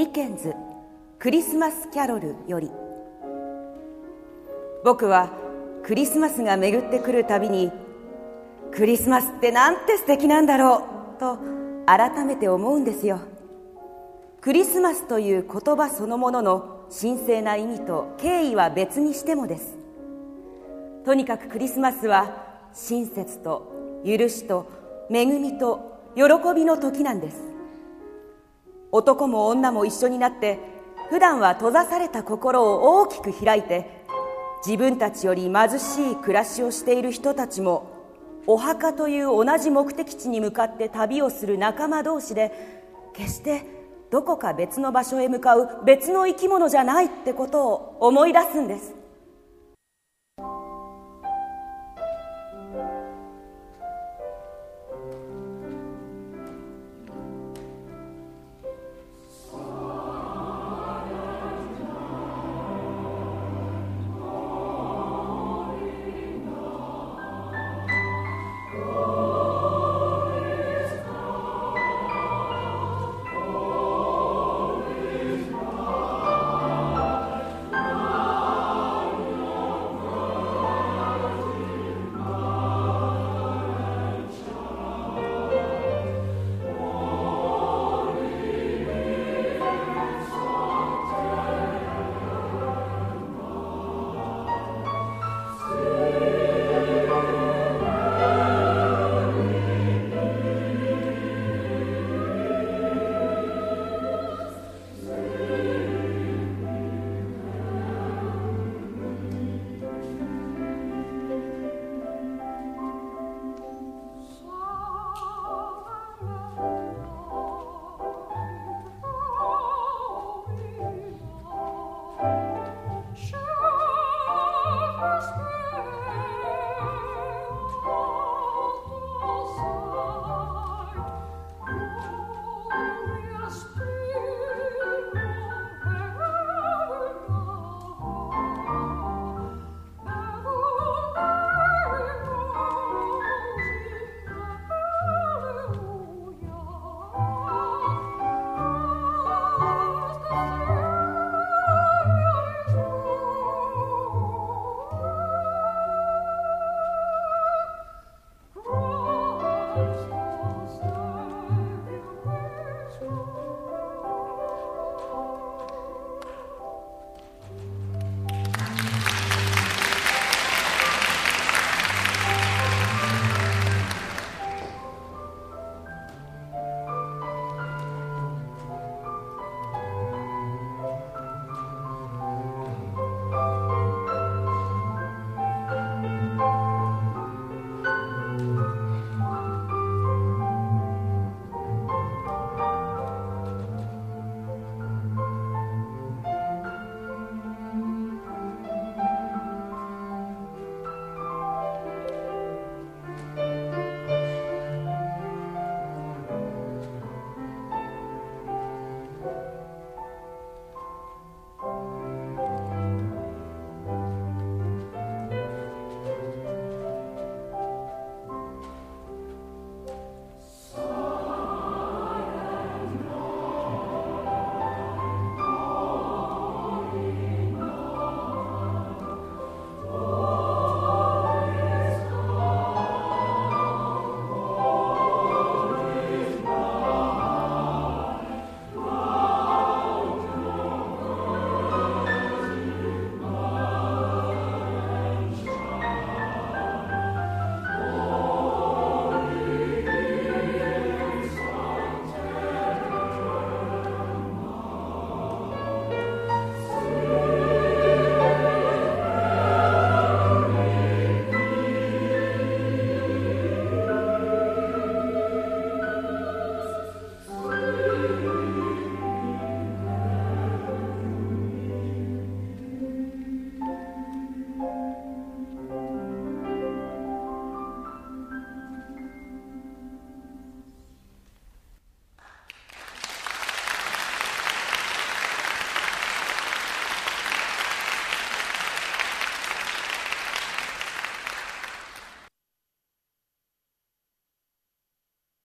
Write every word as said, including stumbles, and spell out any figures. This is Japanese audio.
ディケンズクリスマスキャロルより。僕はクリスマスが巡ってくるたびに、クリスマスってなんて素敵なんだろうと改めて思うんですよ。クリスマスという言葉そのものの神聖な意味と敬意は別にしてもです。とにかくクリスマスは親切と許しと恵みと喜びの時なんです。男も女も一緒になって、普段は閉ざされた心を大きく開いて、自分たちより貧しい暮らしをしている人たちもお墓という同じ目的地に向かって旅をする仲間同士で、決してどこか別の場所へ向かう別の生き物じゃないってことを思い出すんです。